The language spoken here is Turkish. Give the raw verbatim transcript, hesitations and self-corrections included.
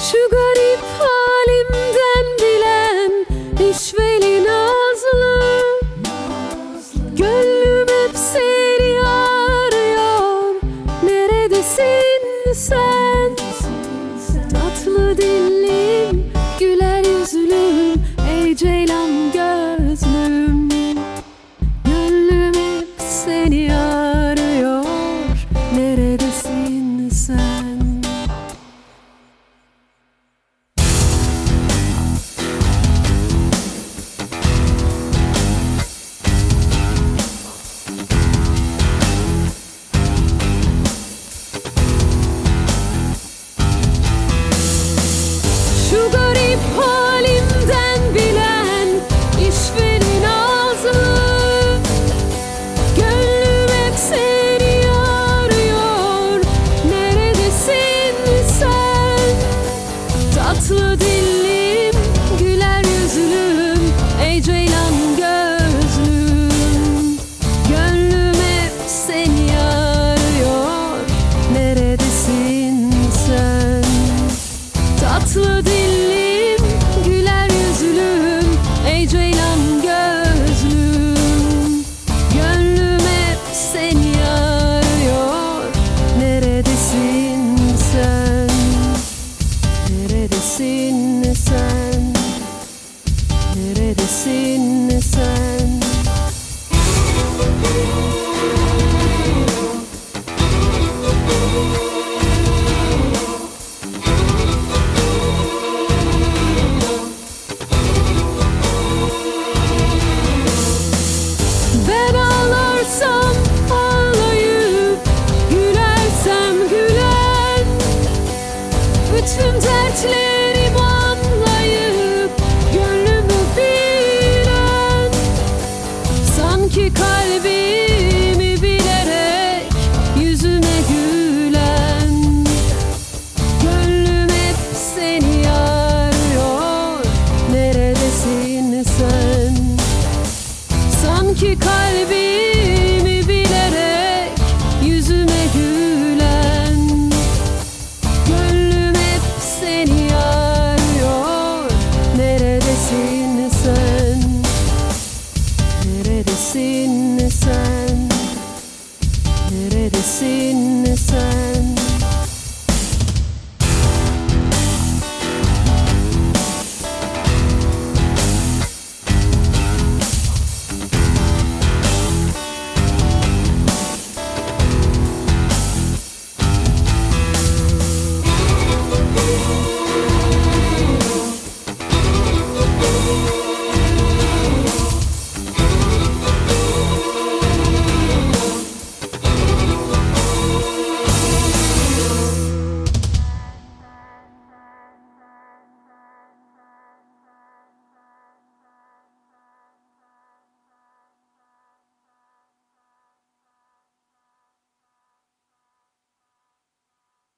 Şu garip halimden bilen işveli nazlı, gönlüm hep seni arıyor. Neredesin sen? Tatlı dillim, güler yüzlüm, ey ceylan gözlüm. Gönlüm hep seni arıyor. Neredesin sen? Şu garip halimden bilen işveli nazlı, gönlüm hep seni arıyor. Neredesin sen? Tatlı dillim, güler yüzlüm, ey ceylan gözlüm. Gönlüm hep seni arıyor. Neredesin sen? Tatlı dillim, güler yüzlüm, ey ceylan gözlüm. Gönlüm hep seni arıyor. Neredesin sen? Neredesin sen? Neredesin sen? Ben ağlarsam ağlayıp, gülersem gülen, bütün dertlerim